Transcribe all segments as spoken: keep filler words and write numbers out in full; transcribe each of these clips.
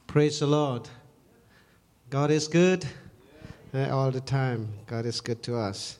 Praise the Lord. God is good uh, all the time. God is good to us.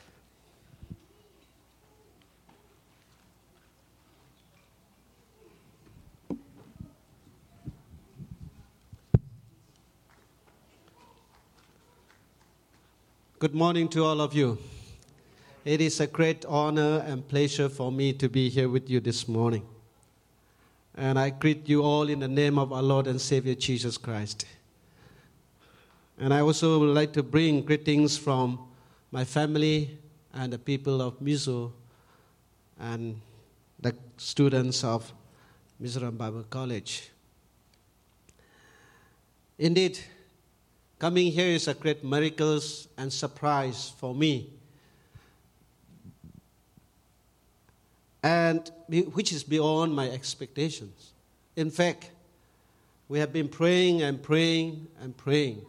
Good morning to all of you. It is a great honor and pleasure for me to be here with you this morning. And I greet you all in the name of our Lord and Savior Jesus Christ. And I also would like to bring greetings from my family and the people of Mizo and the students of Mizoram Bible College. Indeed, coming here is a great miracle and surprise for me, and which is beyond my expectations. In fact, we have been praying and praying and praying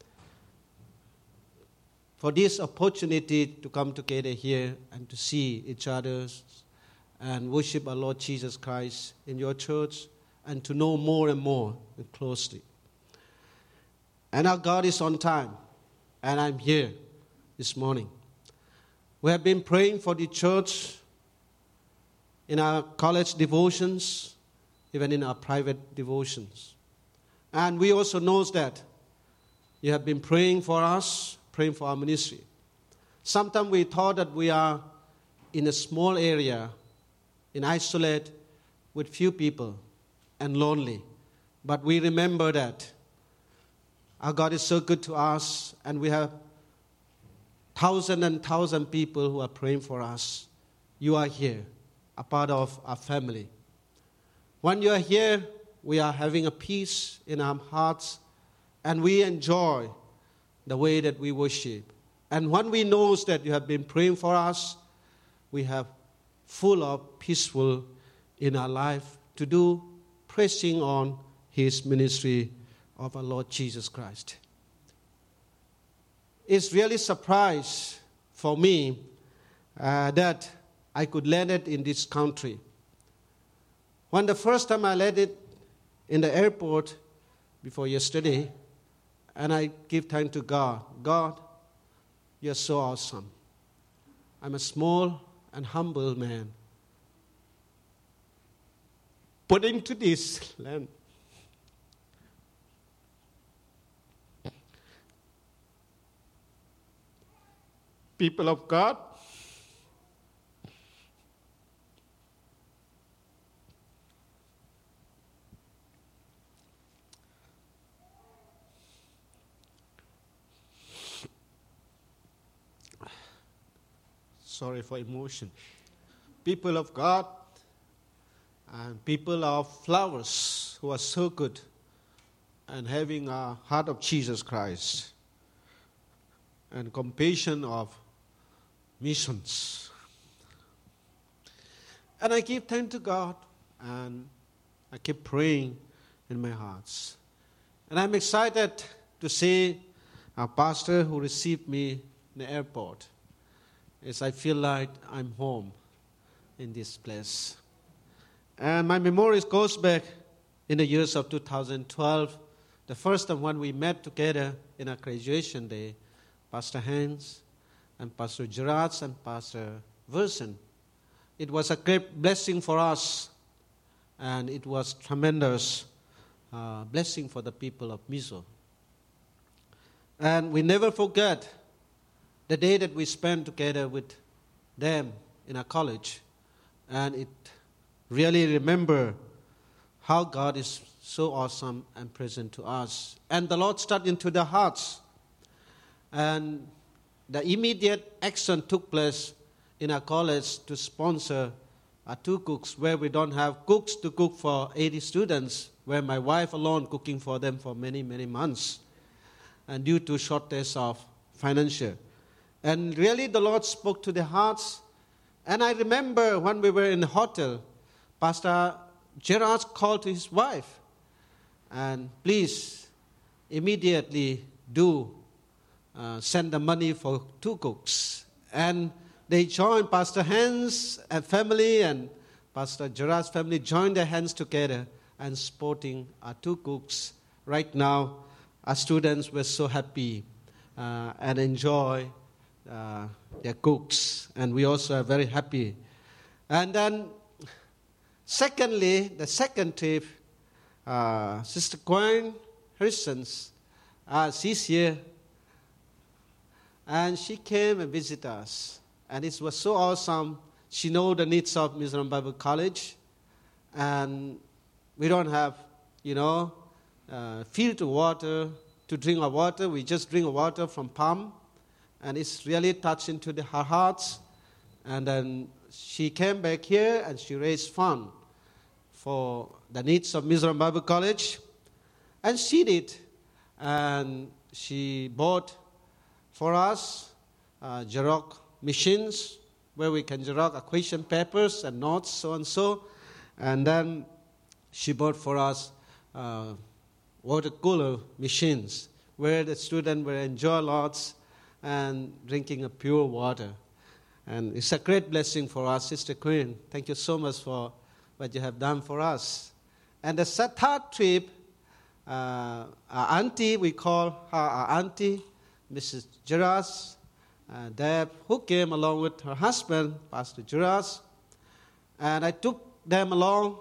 for this opportunity to come together here and to see each other and worship our Lord Jesus Christ in your church and to know more and more and closely. And our God is on time, and I'm here this morning. We have been praying for the church in our college devotions, even in our private devotions. And we also know that you have been praying for us, praying for our ministry. Sometimes we thought that we are in a small area, in isolate, with few people, and lonely. But we remember that our God is so good to us, and we have thousand and thousand people who are praying for us. You are here, a part of our family. When you are here, we are having a peace in our hearts, and we enjoy the way that we worship. And when we know that you have been praying for us, we have full of peaceful in our life to do pressing on His ministry of our Lord Jesus Christ. It's really a surprise for me uh, that I could land it in this country. When the first time I landed in the airport before yesterday, and I give thanks to God. God, you're so awesome. I'm a small and humble man, put into this land. People of God, sorry for emotion. People of God and people of flowers who are so good and having a heart of Jesus Christ and compassion of missions. And I give thanks to God, and I keep praying in my heart. And I'm excited to see our pastor who received me in the airport. As I feel like I'm home in this place. And my memories goes back in the years of two thousand twelve, the first time when we met together in our graduation day, Pastor Hans and Pastor Gerard and Pastor Versen. It was a great blessing for us, and it was tremendous uh, blessing for the people of Mizo. And we never forget the day that we spent together with them in our college. And it really remember how God is so awesome and present to us. And the Lord started into their hearts. And the immediate action took place in our college to sponsor our two cooks, where we don't have cooks to cook for eighty students, where my wife alone cooking for them for many, many months, and due to shortage of financial. And really the Lord spoke to their hearts. And I remember when we were in the hotel, Pastor Gerard called to his wife, and please immediately do uh, send the money for two cooks. And they joined Pastor Hans and family and Pastor Gerard's family joined their hands together and supporting our two cooks right now, our students were so happy uh, and enjoy uh, their cooks, and we also are very happy. And then, secondly, the second trip, uh, Sister Gwen Harrison, uh, she's here, and she came and visited us, and it was so awesome. She knows the needs of Mizoram Bible College, and we don't have, you know, uh, filtered water to drink our water. We just drink water from pump, and it's really touching to the, her hearts. And then she came back here, and she raised fund for the needs of Mizoram Bible College, and she did, and she bought for us uh, Xerox machines where we can Xerox question papers and notes, so and so. And then she bought for us uh, water cooler machines where the students will enjoy lots and drinking a pure water. And it's a great blessing for us, Sister Queen. Thank you so much for what you have done for us. And the third trip, uh, our auntie, we call her our auntie, Missus Geras, uh, Deb, who came along with her husband, Pastor Geras. And I took them along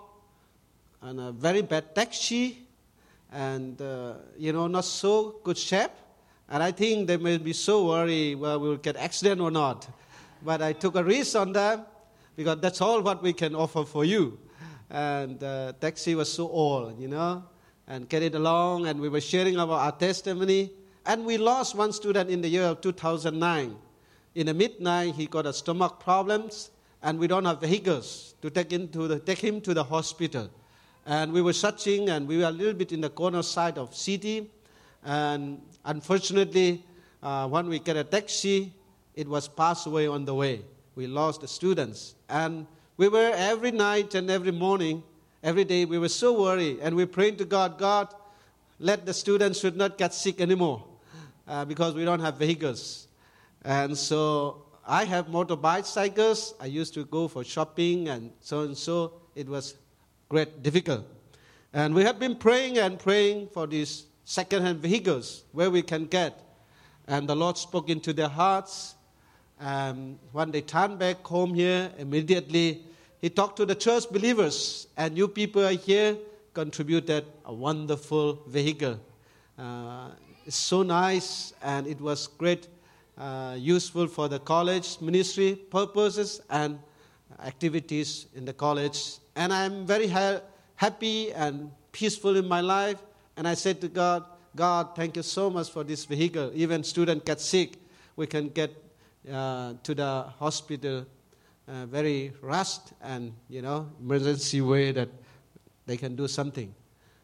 on a very bad taxi, and, uh, you know, not so good shape. And I think they may be so worried, well, we will get accident or not. But I took a risk on them, because that's all what we can offer for you. And the uh, taxi was so old, you know, and carried along, and we were sharing about our testimony. And we lost one student in the year of two thousand nine. In the midnight, he got a stomach problems, and we don't have vehicles to take, into the, take him to the hospital. And we were searching, and we were a little bit in the corner side of city. And unfortunately, uh, when we get a taxi, it was passed away on the way. We lost the students. And we were every night and every morning, every day, we were so worried. And we prayed to God, God, let the students should not get sick anymore uh, because we don't have vehicles. And so I have motorbicycles. I used to go for shopping and so and so. It was great difficult. And we have been praying and praying for these second-hand vehicles where we can get. And the Lord spoke into their hearts. Um, when they turned back home here, immediately He talked to the church believers. And you people are here, contributed a wonderful vehicle. Uh, it's so nice, and it was great, uh, useful for the college ministry purposes and activities in the college. And I'm very ha- happy and peaceful in my life. And I said to God, God, thank you so much for this vehicle. Even students get sick, we can get uh, to the hospital uh, very rushed and, you know, emergency way that they can do something.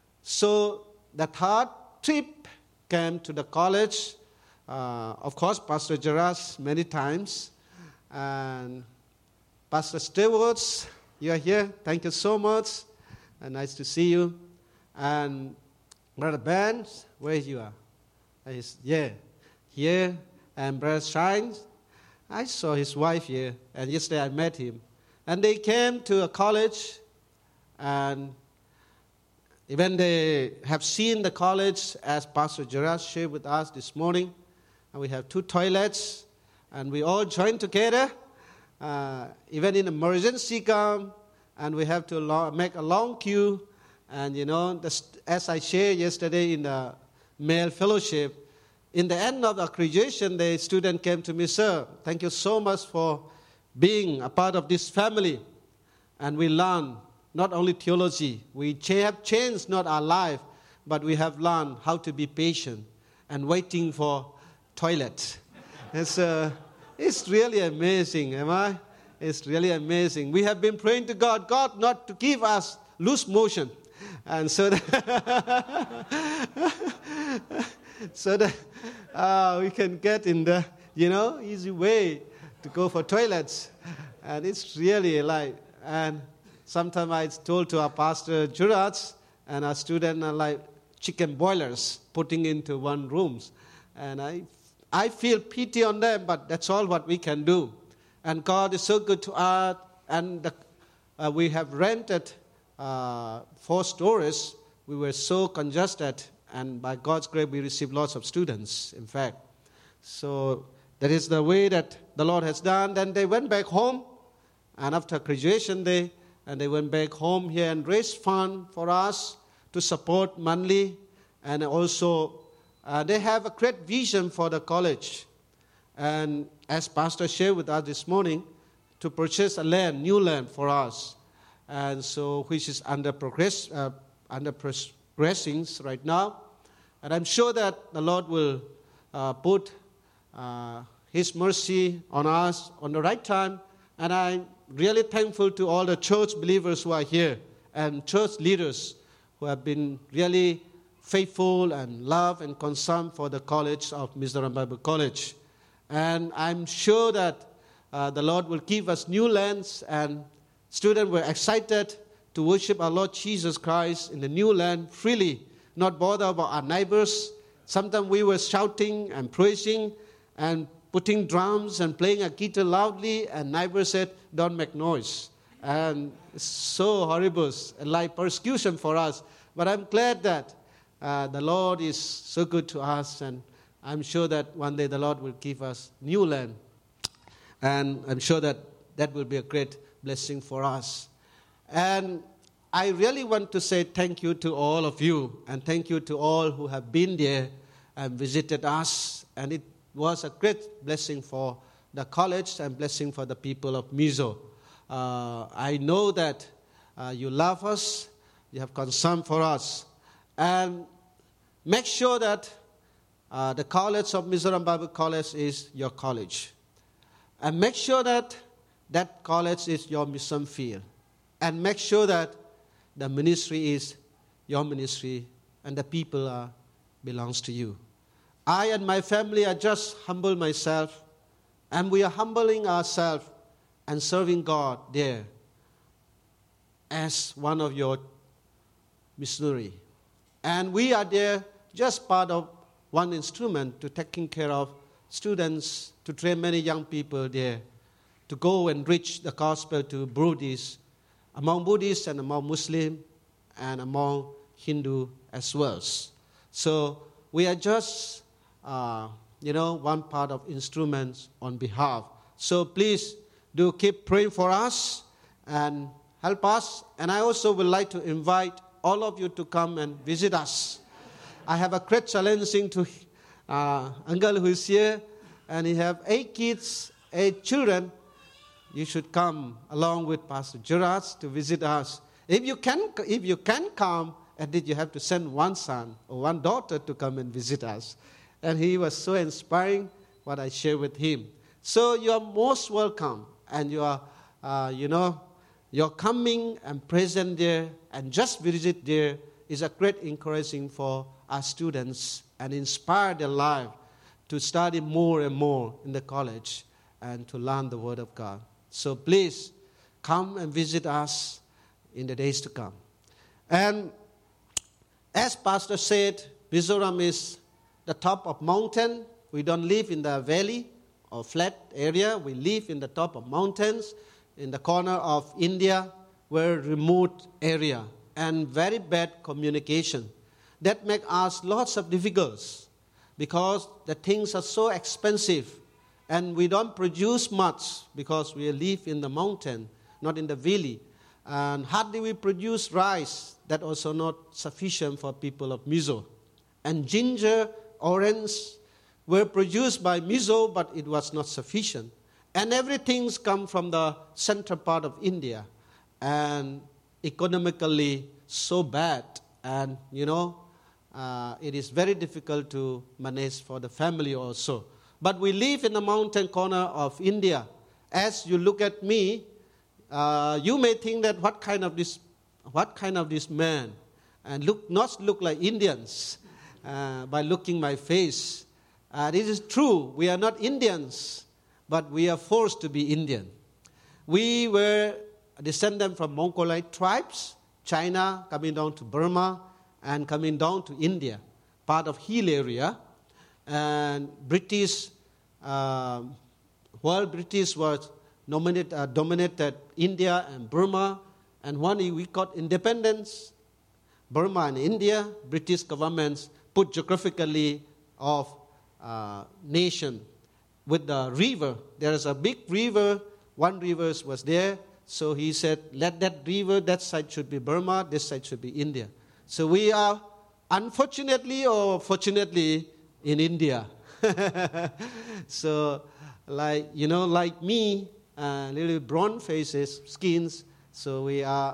So the third trip came to the college. Uh, of course, Pastor Geras many times. And Pastor Stewards, you are here. Thank you so much. And nice to see you. And Brother Ben, where you are? He's, yeah, here. And Brother Shines, I saw his wife here. And yesterday I met him. And they came to a college. And even they have seen the college, as Pastor Geras shared with us this morning. And we have two toilets. And we all join together. Uh, even in emergency come. And we have to lo- make a long queue. And, you know, the, as I shared yesterday in the male fellowship, in the end of the accreditation, the student came to me, sir, thank you so much for being a part of this family. And we learn not only theology, we have changed not our life, but we have learned how to be patient and waiting for toilet. It's, uh, it's really amazing, am I? It's really amazing. We have been praying to God, God not to give us loose motion. And so that, so that uh, we can get in the, you know, easy way to go for toilets. And it's really like, and sometimes I told to our pastor, Jurats, and our students are like chicken boilers putting into one rooms. And I, I feel pity on them, but that's all what we can do. And God is so good to us. And the, uh, we have rented Uh, four stories. We were so congested, and by God's grace, we receive lots of students, in fact. So that is the way that the Lord has done. Then they went back home, and after graduation day, and they went back home here and raised fund for us to support monthly, and also uh, they have a great vision for the college. And as Pastor shared with us this morning, to purchase a land, new land for us, and so which is under progress, uh, under progressing right now. And I'm sure that the Lord will uh, put uh, His mercy on us on the right time. And I'm really thankful to all the church believers who are here and church leaders who have been really faithful and love and concerned for the college of Mizoram Bible College. And I'm sure that uh, the Lord will give us new lands, and students were excited to worship our Lord Jesus Christ in the new land freely, not bother about our neighbors. Sometimes we were shouting and praising and putting drums and playing a guitar loudly, and neighbors said, don't make noise. And it's so horrible, like persecution for us. But I'm glad that uh, the Lord is so good to us, and I'm sure that one day the Lord will give us new land. And I'm sure that that will be a great blessing for us. And I really want to say thank you to all of you, and thank you to all who have been there and visited us. And it was a great blessing for the college and blessing for the people of Mizo. Uh, I know that uh, you love us, you have concern for us. And make sure that uh, the college of Mizoram Bible College is your college. And make sure that that college is your mission field. And make sure that the ministry is your ministry and the people are, belongs to you. I and my family are just humble myself, and we are humbling ourselves and serving God there as one of your missionary. And we are there just part of one instrument to taking care of students, to train many young people there, to go and reach the gospel to Buddhists, among Buddhists and among Muslims, and among Hindu as well. So we are just, uh, you know, one part of instruments on behalf. So please do keep praying for us and help us. And I also would like to invite all of you to come and visit us. I have a great challenging to uh, uncle who is here, and he have eight kids, eight children. You should come along with Pastor Gerard to visit us. If you can, if you can come, at least you have to send one son or one daughter to come and visit us. And he was so inspiring what I shared with him. So you are most welcome, and you are, uh, you know, your coming and present there and just visit there is a great encouraging for our students and inspire their life to study more and more in the college and to learn the Word of God. So please come and visit us in the days to come. And as Pastor said, Mizoram is the top of mountain. We don't live in the valley or flat area. We live in the top of mountains, in the corner of India, where remote area and very bad communication. That make us lots of difficulties because the things are so expensive, and we don't produce much because we live in the mountain, not in the valley. And hardly we produce rice, that also not sufficient for people of Mizo. And ginger, orange were produced by Mizo, but it was not sufficient. And everything's come from the central part of India, and economically so bad, and you know, uh, it is very difficult to manage for the family also. But we live in the mountain corner of India. As you look at me, uh, you may think that what kind of this, what kind of this man, and look not look like Indians uh, by looking my face. Uh, this is true. We are not Indians, but we are forced to be Indian. We were descended from Mongolite tribes, China coming down to Burma, and coming down to India, part of hill area. And British, uh, while British was nominate, uh, dominated India and Burma, and when we got independence, Burma and India, British governments put geographically of uh, nation with the river. There is a big river. One river was there. So he said, let that river, that side should be Burma, this side should be India. So we are, unfortunately or fortunately, in India. So, like, you know, like me, uh, little brown faces, skins, so we are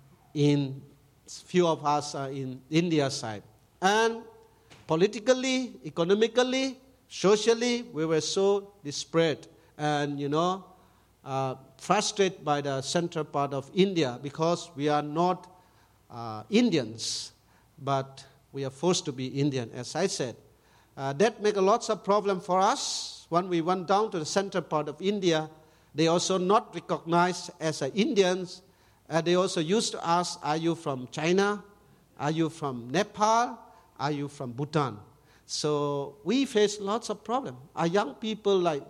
in, few of us are in India side. And politically, economically, socially, we were so disparate and, you know, uh, frustrated by the central part of India because we are not uh, Indians, but we are forced to be Indian, as I said. Uh, that make a lots of problem for us. When we went down to the central part of India, they also not recognized as uh, Indians. Uh, they also used to ask, are you from China? Are you from Nepal? Are you from Bhutan? So we face lots of problems. Our young people, like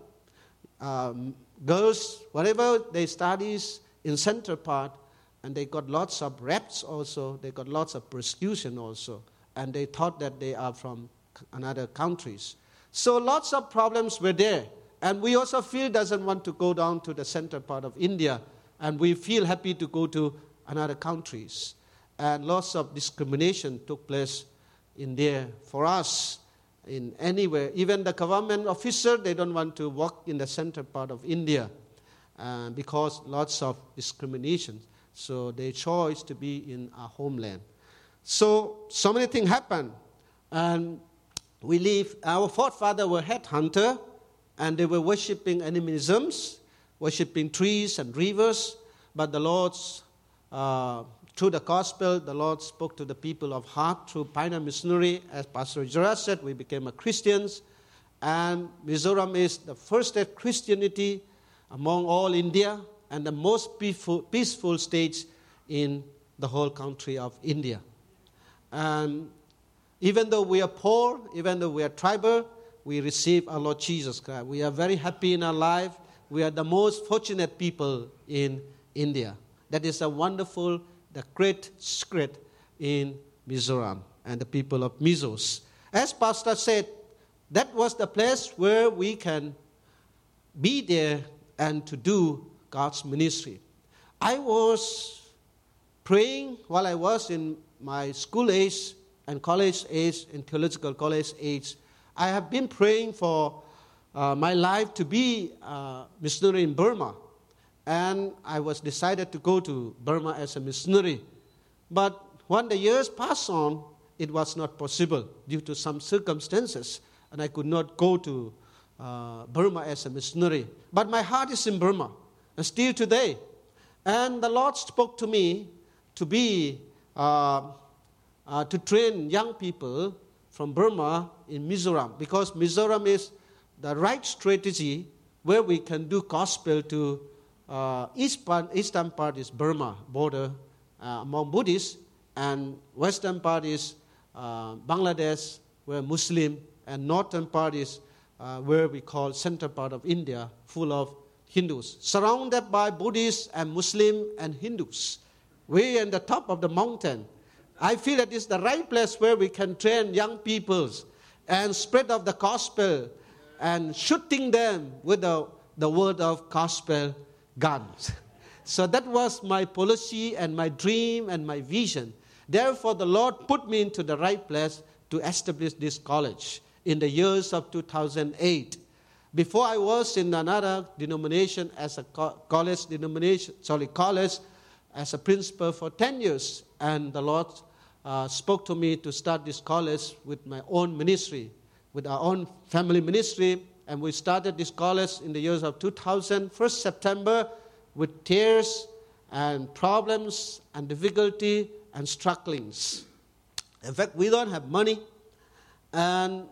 um, girls, whatever they studies in central part, and they got lots of raps also, they got lots of persecution also, and they thought that they are from another countries. So lots of problems were there. And we also feel doesn't want to go down to the central part of India, and we feel happy to go to another countries. And lots of discrimination took place in there for us, in anywhere. Even the government officer, they don't want to work in the central part of India uh, because lots of discrimination. So they chose to be in our homeland. So, so many things happen. And we live, our forefathers were headhunters, and they were worshipping animisms, worshipping trees and rivers. But the Lord, uh, through the gospel, the Lord spoke to the people of heart through Pioneer Missionary. As Pastor Gerard said, we became a Christians. And Mizoram is the first state Christianity among all India and the most peaceful, peaceful state in the whole country of India. And even though we are poor, even though we are tribal, we receive our Lord Jesus Christ. We are very happy in our life. We are the most fortunate people in India. That is a wonderful, the great secret in Mizoram and the people of Mizos. As Pastor said, that was the place where we can be there and to do God's ministry. I was praying while I was in my school age and college age, and theological college age. I have been praying for uh, my life to be a missionary in Burma. And I was decided to go to Burma as a missionary. But when the years passed on, it was not possible due to some circumstances. And I could not go to uh, Burma as a missionary. But my heart is in Burma, and still today. And the Lord spoke to me to be... Uh, Uh, to train young people from Burma in Mizoram, because Mizoram is the right strategy where we can do gospel to uh, east part, eastern part is Burma border uh, among Buddhists, and western part is uh, Bangladesh, where Muslim, and northern part is uh, where we call central part of India, full of Hindus, surrounded by Buddhists and Muslim and Hindus. We're in the top of the mountain. I feel that it's the right place where we can train young people and spread of the gospel and shooting them with the, the word of gospel guns. So that was my policy and my dream and my vision. Therefore, the Lord put me into the right place to establish this college in the years of two thousand eight. Before I was in another denomination as a co- college denomination, sorry, college as a principal for ten years, and the Lord Uh, spoke to me to start this college with my own ministry, with our own family ministry, and we started this college in the years of two thousand, first September, with tears and problems and difficulty and strugglings. In fact, we don't have money, and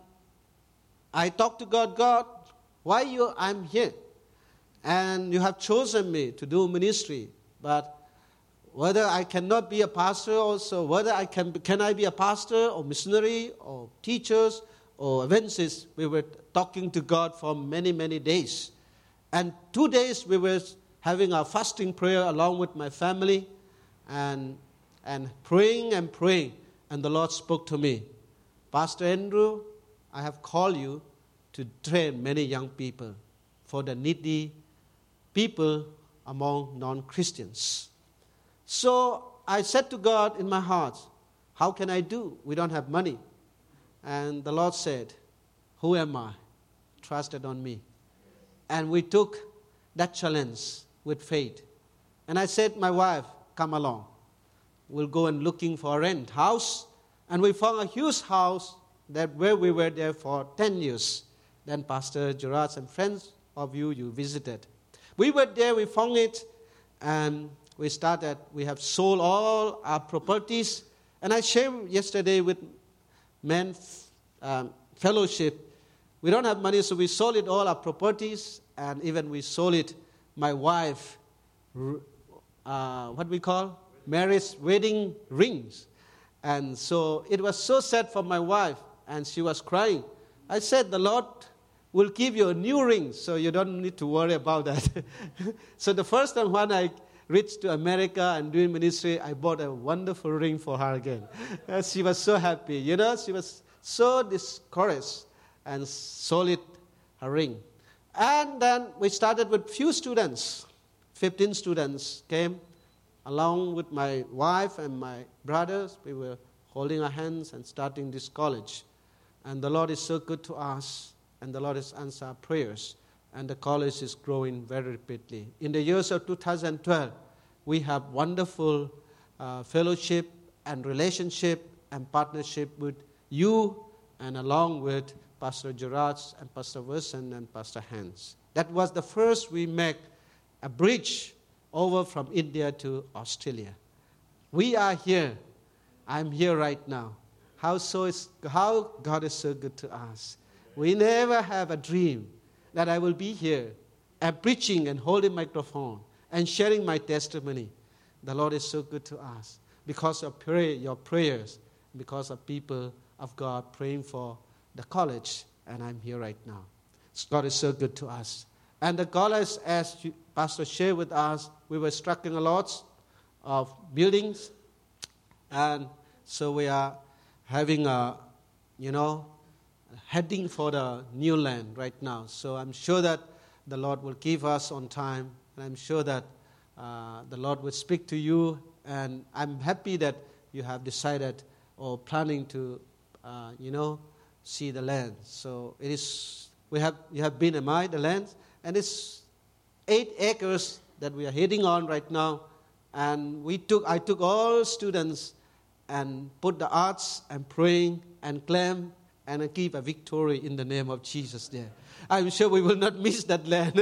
I talked to God, God, why you? I'm here, and you have chosen me to do ministry, but whether I cannot be a pastor also, whether I can, can I be a pastor or missionary or teachers or evangelists, we were talking to God for many, many days. And two days we were having our fasting prayer along with my family and, and praying and praying. And the Lord spoke to me. Pastor Andrew, I have called you to train many young people for the needy people among non-Christians. So I said to God in my heart, how can I do? We don't have money. And the Lord said, who am I? Trusted on me. And we took that challenge with faith. And I said, my wife, come along. We'll go and looking for a rent house. And we found a huge house that where we were there for ten years. Then Pastor Gerard and friends of you, you visited. We were there, we found it, and we started, we have sold all our properties. And I shared yesterday with men um, fellowship, we don't have money, so we sold it all our properties, and even we sold it, my wife, uh, what we call, marriage wedding rings. And so it was so sad for my wife, and she was crying. I said, the Lord will give you a new ring, so you don't need to worry about that. So the first time when I reached to America and doing ministry, I bought a wonderful ring for her again. And she was so happy. You know, she was so discouraged and sold it a ring. And then we started with few students. fifteen students came along with my wife and my brothers. We were holding our hands and starting this college. And the Lord is so good to us, and the Lord has answered our prayers. And the college is growing very rapidly. In the years of two thousand twelve, we have wonderful uh, fellowship and relationship and partnership with you, and along with Pastor Gerard and Pastor Wilson and Pastor Hans. That was the first we make a bridge over from India to Australia. We are here. I'm here right now. How so is how God is so good to us. We never have a dream that I will be here and preaching and holding microphone and sharing my testimony. The Lord is so good to us because of pray, your prayers, because of people of God praying for the college, and I'm here right now. God is so good to us. And the college, as you, Pastor shared with us, we were struggling a lot of buildings, and so we are having a, you know, heading for the new land right now. So I'm sure that the Lord will give us on time, and I'm sure that uh, the Lord will speak to you, and I'm happy that you have decided or planning to, uh, you know, see the land. So it is, we have, you have been among the land, and it's eight acres that we are heading on right now, and we took, I took all students and put the arts and praying and claim and give a victory in the name of Jesus there. I'm sure we will not miss that land.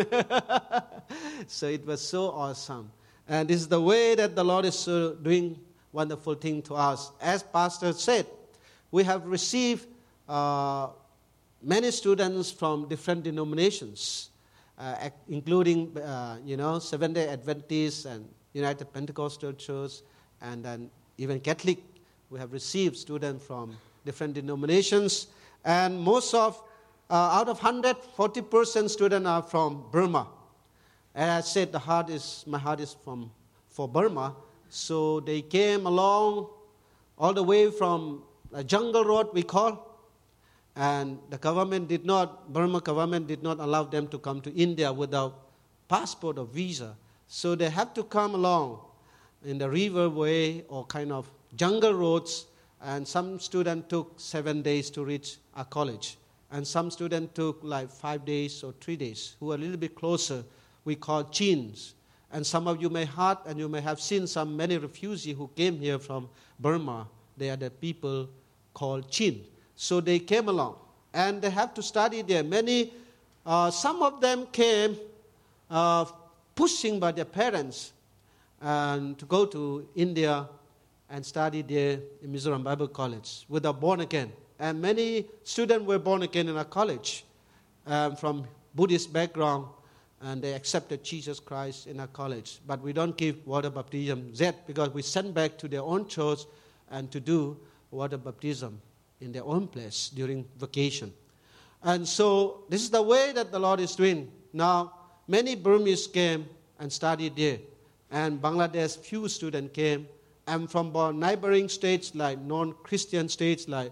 So it was so awesome. And this is the way that the Lord is uh, doing wonderful thing to us. As Pastor said, we have received uh, many students from different denominations, uh, including, uh, you know, Seventh-day Adventists and United Pentecostal Church, and then even Catholic. We have received students from different denominations, and most of, uh, out of one hundred forty percent students are from Burma. And I said, the heart is, my heart is from for Burma, so they came along all the way from a jungle road we call, and the government did not, Burma government did not allow them to come to India without passport or visa. So they have to come along in the river way or kind of jungle roads, and some students took seven days to reach our college. And some students took like five days or three days, who are a little bit closer. We call Chins. And some of you may have, and you may have seen some many refugees who came here from Burma. They are the people called Chin. So they came along, and they have to study there. Many, uh, some of them came uh, pushing by their parents and to go to India and study there in Mizoram Bible College with a born again. And many students were born again in our college um, from Buddhist background, and they accepted Jesus Christ in our college. But we don't give water baptism yet because we send back to their own church and to do water baptism in their own place during vacation. And so this is the way that the Lord is doing. Now, many Burmese came and studied there, and Bangladesh, few students came, and from neighboring states like non-Christian states like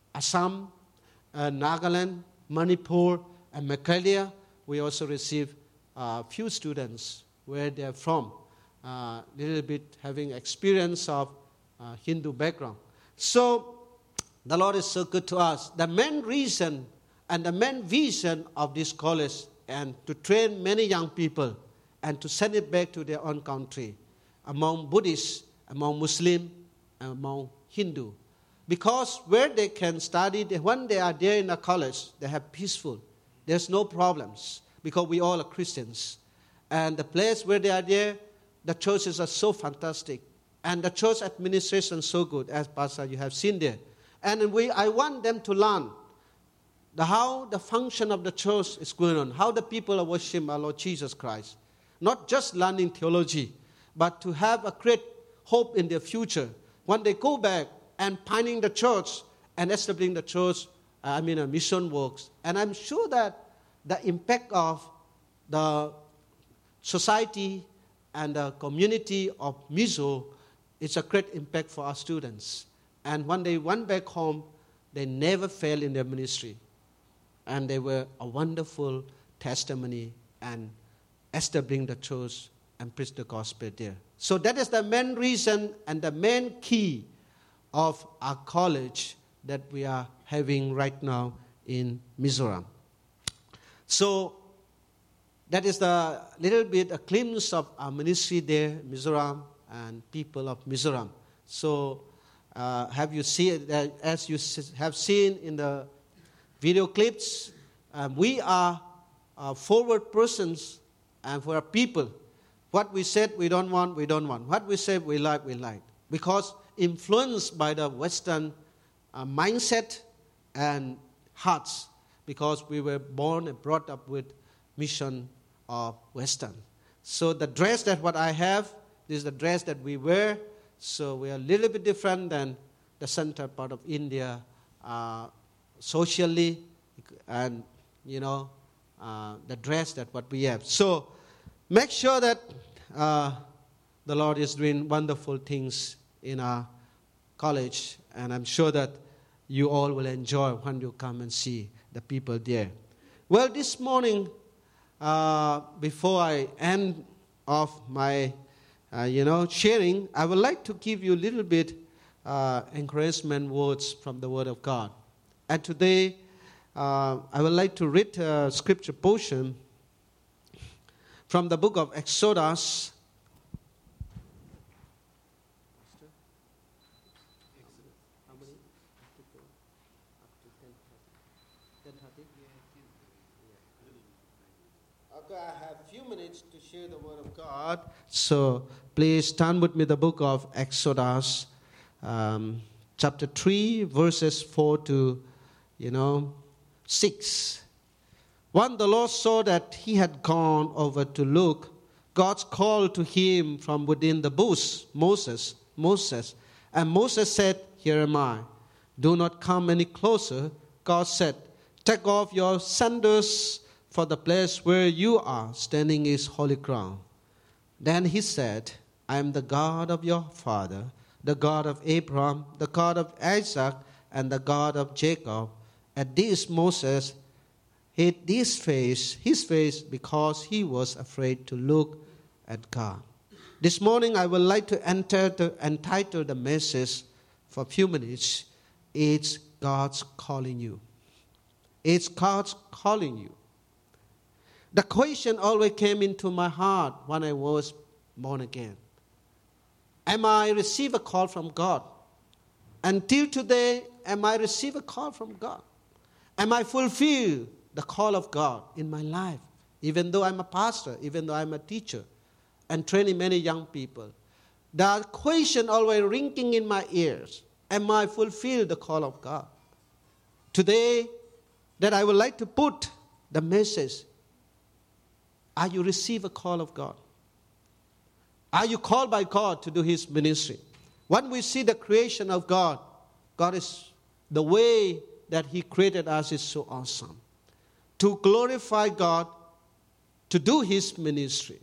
Assam, uh, Nagaland, Manipur, and Meghalaya. We also receive a few students where they are from, a uh, little bit having experience of uh, Hindu background. So the Lord is so good to us. The main reason and the main vision of this college and to train many young people and to send it back to their own country, among Buddhists, among Muslims, among Hindu. Because where they can study, they, when they are there in a college, they have peaceful. There's no problems because we all are Christians. And the place where they are there, the churches are so fantastic. And the church administration is so good, as Pastor you have seen there. And we, I want them to learn the, how the function of the church is going on, how the people are worshiping our Lord Jesus Christ. Not just learning theology, but to have a great hope in their future. When they go back and finding the church and establishing the church, I mean, a mission works. And I'm sure that the impact of the society and the community of Mizo is a great impact for our students. And when they went back home, they never failed in their ministry. And they were a wonderful testimony and establishing the church and preach the gospel there. So that is the main reason and the main key of our college that we are having right now in Mizoram. So that is the little bit a glimpse of our ministry there, Mizoram, and people of Mizoram. So uh, have you seen, uh, as you have seen in the video clips, um, we are uh, forward persons. And for our people, what we said we don't want, we don't want. What we said we like, we like. Because influenced by the Western uh, mindset and hearts, because we were born and brought up with mission of Western. So the dress that what I have, this is the dress that we wear. So we are a little bit different than the center part of India uh, socially and, you know, Uh, the dress that what we have. So make sure that uh, the Lord is doing wonderful things in our college, and I'm sure that you all will enjoy when you come and see the people there. Well, this morning, uh, before I end off my, uh, you know, sharing, I would like to give you a little bit uh, encouragement words from the Word of God. And today, Uh, I would like to read a scripture portion from the book of Exodus. Okay, I have a few minutes to share the word of God. So please turn with me the book of Exodus, um, chapter three, verses four to, you know, six. When the Lord saw that he had gone over to look, God called to him from within the bush, Moses, Moses. And Moses said, "Here am I. Do not come any closer." God said, "Take off your sandals, for the place where you are standing is holy ground." Then he said, "I am the God of your father, the God of Abraham, the God of Isaac, and the God of Jacob." At this, Moses hid his face, his face because he was afraid to look at God. This morning, I would like to enter the, entitle the message for a few minutes, "It's God's calling you." It's God's calling you. The question always came into my heart when I was born again. Am I receive a call from God? Until today, am I receive a call from God? Am I fulfill the call of God in my life? Even though I'm a pastor, even though I'm a teacher, and training many young people. The question always ringing in my ears. Am I fulfill the call of God? Today, that I would like to put the message. Are you receive a call of God? Are you called by God to do His ministry? When we see the creation of God, God is the way that He created us is so awesome. To glorify God, to do His ministry.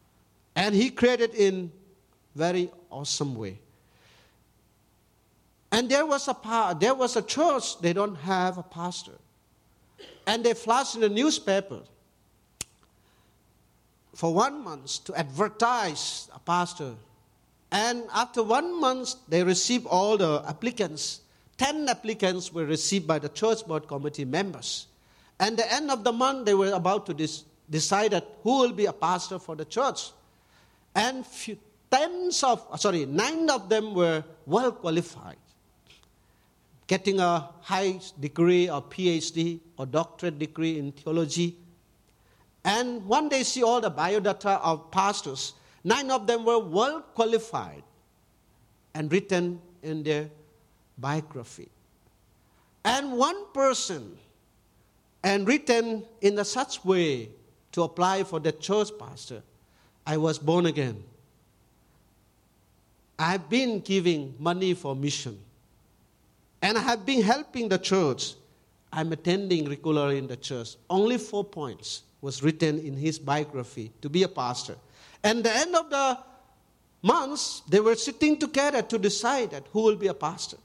And He created in very awesome way. And there was a pa- there was a church, they don't have a pastor. And they flashed in the newspaper for one month to advertise a pastor. And after one month, they received all the applicants. Ten applicants were received by the church board committee members. And at the end of the month, they were about to dis- decide that who will be a pastor for the church. And few, tens of, sorry, nine of them were well qualified, getting a high degree or P H D or doctorate degree in theology. And one day see all the biodata of pastors. Nine of them were well qualified and written in their biography. And one person, and written in a such way to apply for the church pastor, I was born again. I've been giving money for mission. And I have been helping the church. I'm attending regularly in the church. Only four points was written in his biography to be a pastor. And at the end of the months, they were sitting together to decide that who will be a pastor.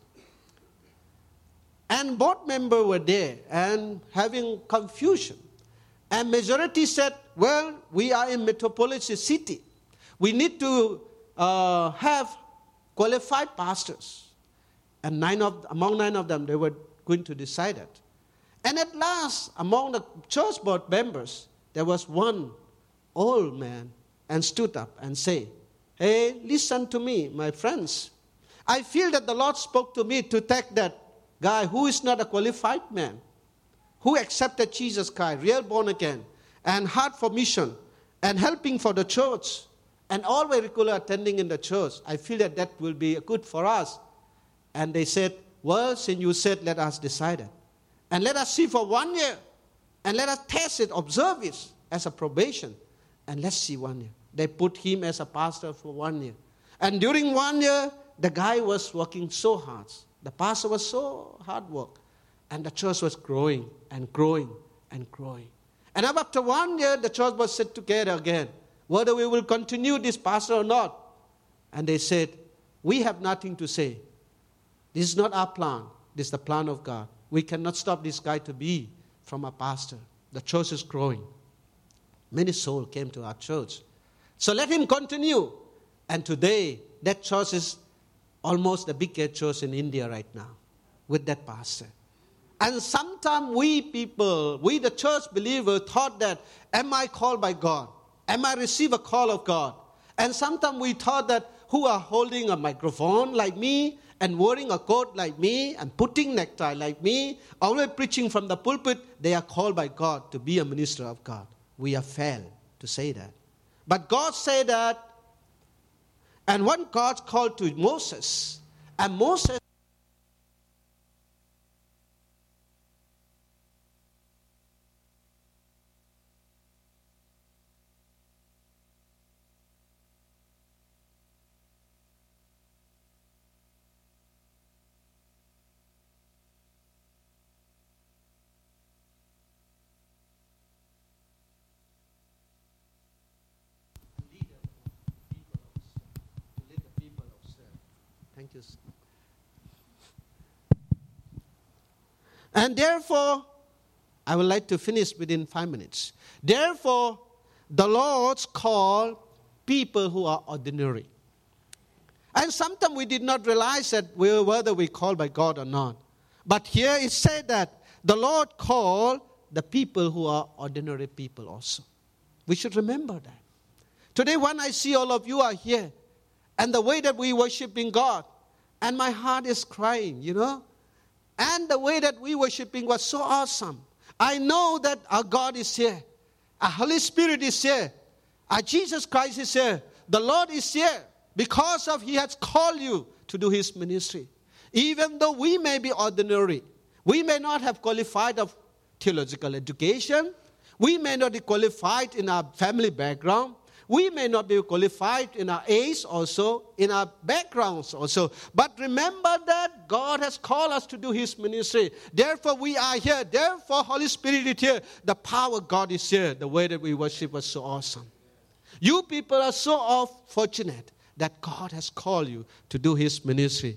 And board members were there and having confusion. And majority said, well, we are in metropolitan city. We need to uh, have qualified pastors. And nine of, among nine of them, they were going to decide it. And at last, among the church board members, there was one old man and stood up and said, hey, listen to me, my friends. I feel that the Lord spoke to me to take that guy who is not a qualified man, who accepted Jesus Christ, real born again, and heart for mission, and helping for the church, and always regular attending in the church. I feel that that will be good for us. And they said, well, since you said, let us decide it. And let us see for one year. And let us test it, observe it as a probation. And let's see one year. They put him as a pastor for one year. And during one year, the guy was working so hard. The pastor was so hard work. And the church was growing and growing and growing. And after one year, the church was set together again, whether we will continue this pastor or not. And they said, we have nothing to say. This is not our plan. This is the plan of God. We cannot stop this guy to be from a pastor. The church is growing. Many souls came to our church. So let him continue. And today, that church is almost the biggest church in India right now with that pastor. And sometimes we people, we the church believers thought that, am I called by God? Am I receive a call of God? And sometimes we thought that who are holding a microphone like me and wearing a coat like me and putting necktie like me, always preaching from the pulpit, they are called by God to be a minister of God. We have failed to say that. But God said that, and when God called to Moses, and Moses Thank you. And therefore, I would like to finish within five minutes. Therefore, the Lord called people who are ordinary. And sometimes we did not realize that we were whether we called by God or not. But here it said that the Lord called the people who are ordinary people also. We should remember that. Today when I see all of you are here, and the way that we worshiping God, and my heart is crying, you know. And the way that we worshiping was so awesome. I know that our God is here. Our Holy Spirit is here. Our Jesus Christ is here. The Lord is here because of He has called you to do His ministry. Even though we may be ordinary, we may not have qualified of theological education, we may not be qualified in our family background, we may not be qualified in our age also, in our backgrounds also. But remember that God has called us to do His ministry. Therefore, we are here. Therefore, Holy Spirit is here. The power of God is here. The way that we worship was so awesome. You people are so fortunate that God has called you to do His ministry.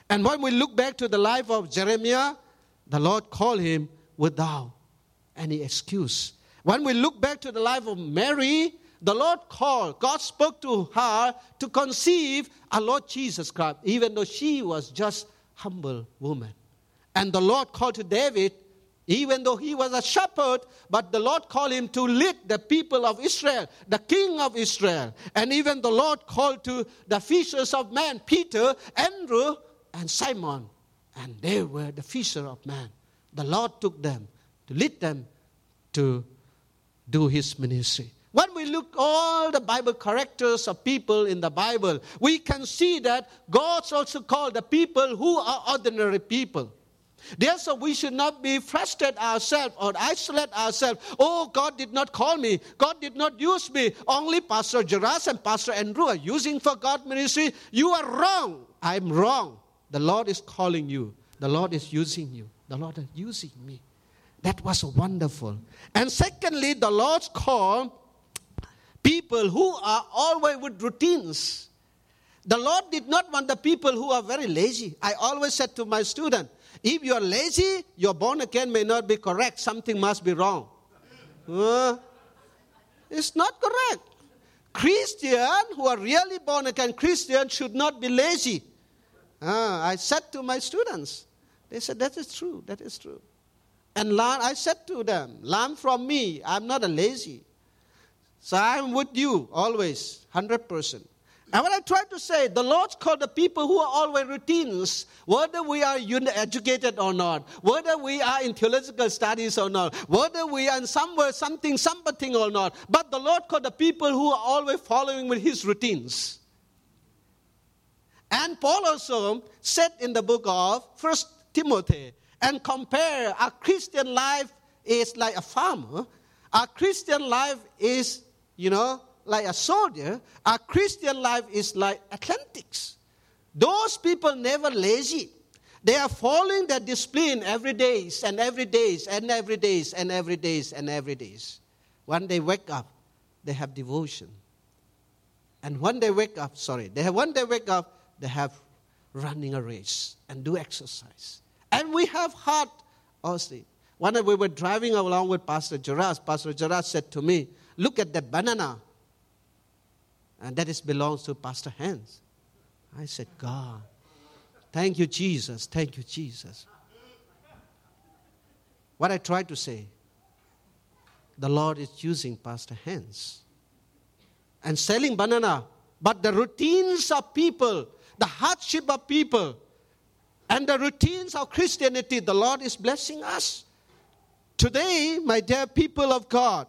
And when we look back to the life of Jeremiah, the Lord called him without any excuse. When we look back to the life of Mary, the Lord called, God spoke to her to conceive our Lord Jesus Christ, even though she was just humble woman. And the Lord called to David, even though he was a shepherd, but the Lord called him to lead the people of Israel, the king of Israel. And even the Lord called to the fishers of men, Peter, Andrew, and Simon. And they were the fisher of men. The Lord took them to lead them to do his ministry. When we look all the Bible characters of people in the Bible, we can see that God's also called the people who are ordinary people. Therefore, we should not be frustrated ourselves or isolate ourselves. Oh, God did not call me. God did not use me. Only Pastor Jairus and Pastor Andrew are using for God ministry. You are wrong. I'm wrong. The Lord is calling you. The Lord is using you. The Lord is using me. That was wonderful. And secondly, the Lord's call people who are always with routines. The Lord did not want the people who are very lazy. I always said to my student, if you are lazy, your born again may not be correct. Something must be wrong. Uh, it's not correct. Christians who are really born again Christians should not be lazy. Uh, I said to my students, they said, that is true, that is true. And learn, I said to them, learn from me. I'm not a lazy. So I'm with you always, one hundred percent. And what I try to say, the Lord's called the people who are always routines, whether we are educated or not, whether we are in theological studies or not, whether we are in somewhere, something, something or not. But the Lord called the people who are always following with his routines. And Paul also said in the book of First Timothy, and compare our Christian life is like a farmer. Our Christian life is, you know, like a soldier. Our Christian life is like athletics. Those people never lazy. They are following their discipline every day and every day and every day and every day and every day. When they wake up, they have devotion. And when they wake up, sorry, they have, when they wake up, they have running a race and do exercise. And we have heart also. When we were driving along with Pastor Jairus, Pastor Jairus said to me, look at that banana. And that is belongs to Pastor Hans. I said, God, thank you, Jesus. Thank you, Jesus. What I tried to say, the Lord is using Pastor Hans and selling banana. But the routines of people, the hardship of people, and the routines of Christianity, the Lord is blessing us. Today, my dear people of God,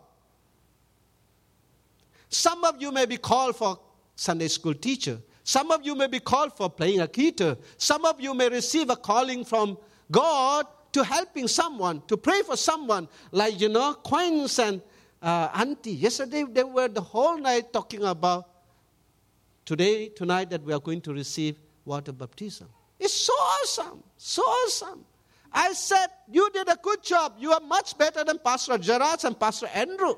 some of you may be called for Sunday school teacher. Some of you may be called for playing a guitar. Some of you may receive a calling from God to helping someone, to pray for someone. Like, you know, Queens and uh, Auntie. Yesterday, they were the whole night talking about today, tonight, that we are going to receive water baptism. It's so awesome, so awesome. I said, you did a good job. You are much better than Pastor Jairus and Pastor Andrew.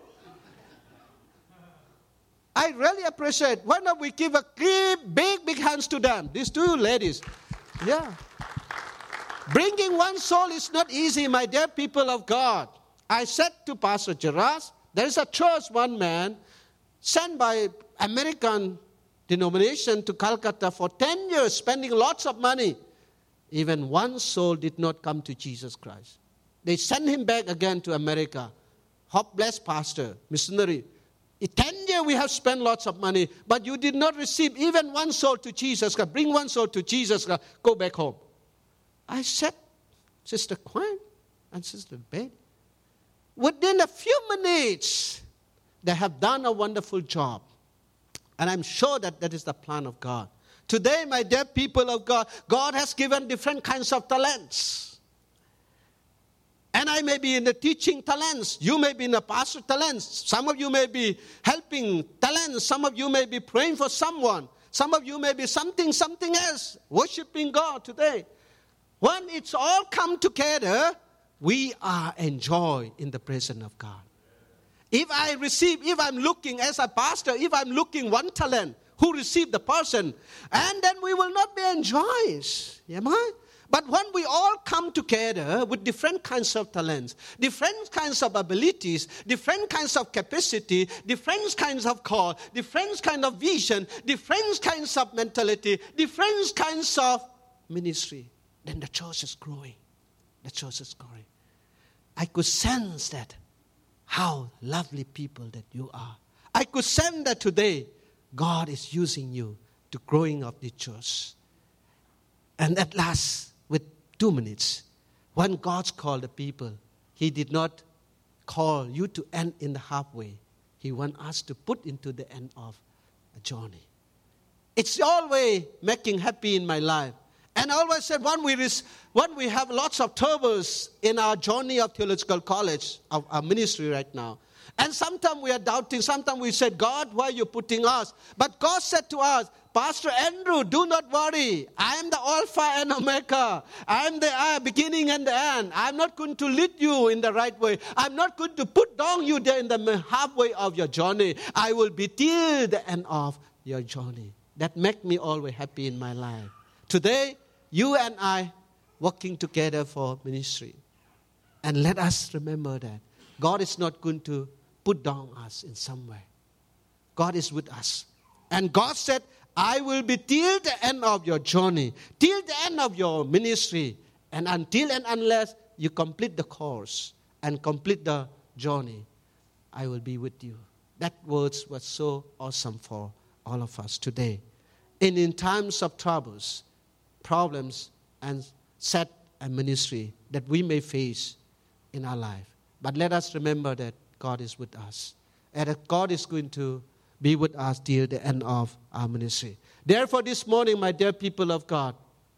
I really appreciate. Why not we give a big, big, big hands to them, these two ladies. Yeah. Bringing one soul is not easy, my dear people of God. I said to Pastor Jairus, there is a church, one man, sent by American denomination to Calcutta for ten years, spending lots of money. Even one soul did not come to Jesus Christ. They sent him back again to America. God bless pastor, missionary. In ten years we have spent lots of money, but you did not receive even one soul to Jesus Christ. Bring one soul to Jesus Christ. Go back home. I said, Sister Quinn and Sister Betty, within a few minutes, they have done a wonderful job. And I'm sure that that is the plan of God. Today, my dear people of God, God has given different kinds of talents. And I may be in the teaching talents. You may be in the pastor talents. Some of you may be helping talents. Some of you may be praying for someone. Some of you may be something, something else, worshiping God today. When it's all come together, we are enjoyed in the presence of God. If I receive, if I'm looking as a pastor, if I'm looking one talent, who receive the person. And then we will not be enjoying. Am I? But when we all come together with different kinds of talents, different kinds of abilities, different kinds of capacity, different kinds of call, different kind of vision, different kinds of mentality, different kinds of ministry, then the church is growing. The church is growing. I could sense that. How lovely people that you are. I could sense that today God is using you to growing of the church. And at last, with two minutes, when God called the people, He did not call you to end in the halfway. He wants us to put into the end of a journey. It's always making happy in my life. And I always said, when we, res- when we have lots of troubles in our journey of theological college, of our ministry right now, and sometimes we are doubting, sometimes we said, God, why are you putting us? But God said to us, Pastor Andrew, do not worry. I am the Alpha and Omega. I am the uh, beginning and the end. I'm not going to lead you in the right way. I'm not going to put down you there in the halfway of your journey. I will be till the end of your journey. That makes me always happy in my life. Today, you and I working together for ministry. And let us remember that God is not going to put down us in some way. God is with us. And God said, I will be till the end of your journey, till the end of your ministry, and until and unless you complete the course and complete the journey, I will be with you. That words was so awesome for all of us today. And in times of troubles, problems, and set and ministry that we may face in our life. But let us remember that God is with us. And that God is going to be with us till the end of our ministry. Therefore, this morning, my dear people of God,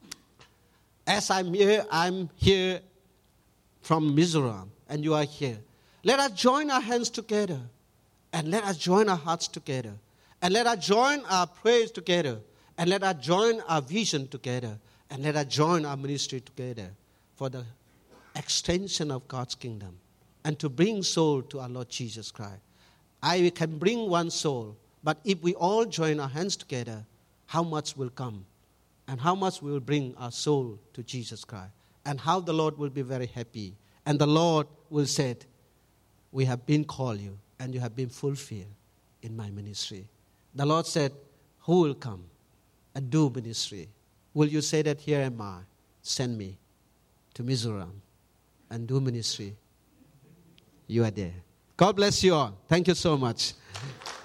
as I'm here, I'm here from Mizoram, and you are here. Let us join our hands together, and let us join our hearts together, and let us join our prayers together, and let us join our vision together, and let us join our ministry together for the extension of God's kingdom and to bring soul to our Lord Jesus Christ. I can bring one soul, but if we all join our hands together, how much will come? And how much we will bring our soul to Jesus Christ? And how the Lord will be very happy. And the Lord will say, we have been called you, and you have been fulfilled in my ministry. The Lord said, who will come and do ministry? Will you say that, here am I, send me to Mizoram and do ministry? You are there. God bless you all. Thank you so much.